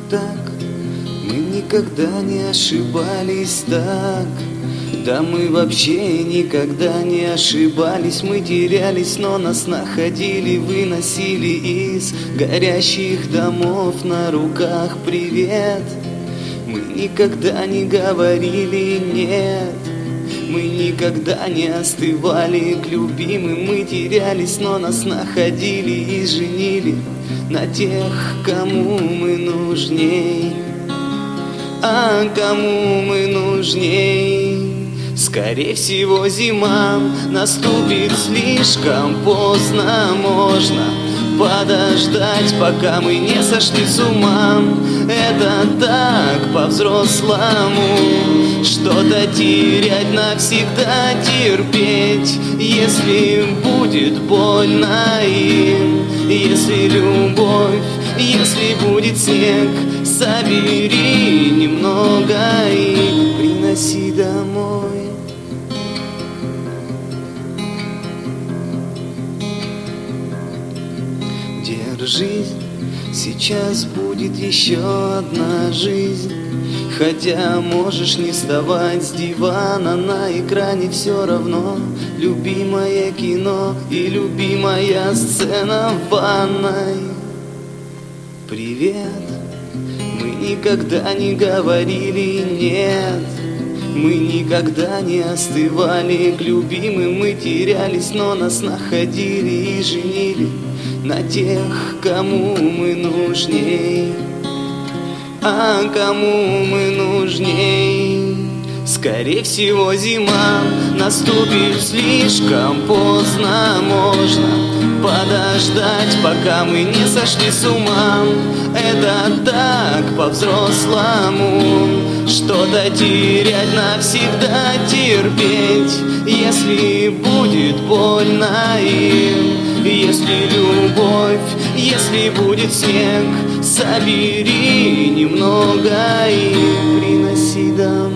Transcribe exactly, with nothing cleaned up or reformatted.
так, мы никогда не ошибались так. Да мы вообще никогда не ошибались. Мы терялись, но нас находили, выносили из горящих домов на руках привет. Мы никогда не говорили нет, мы никогда не остывали к любимым. Мы терялись, но нас находили и женили на тех, кому мы нужней. А кому мы нужней? Скорее всего, зима наступит слишком поздно. Можно подождать, пока мы не сошли с ума. Это так по-взрослому, что-то терять, навсегда терпеть. Если будет больно им, если любовь, если будет снег, собери немного и приноси домой. Держись, сейчас будет еще одна жизнь. Хотя можешь не вставать с дивана, на экране все равно любимое кино и любимая сцена в ванной. Привет, мы никогда не говорили нет, мы никогда не остывали к любимым. Мы терялись, но нас находили и женили на тех, кому мы нужней. А кому мы нужней? Скорее всего, зима наступит слишком поздно. Можно подождать, пока мы не сошли с ума. Это так по-взрослому, что-то терять, навсегда терпеть. Если будет больно им, если любовь, если будет снег, собери немного и приноси домой.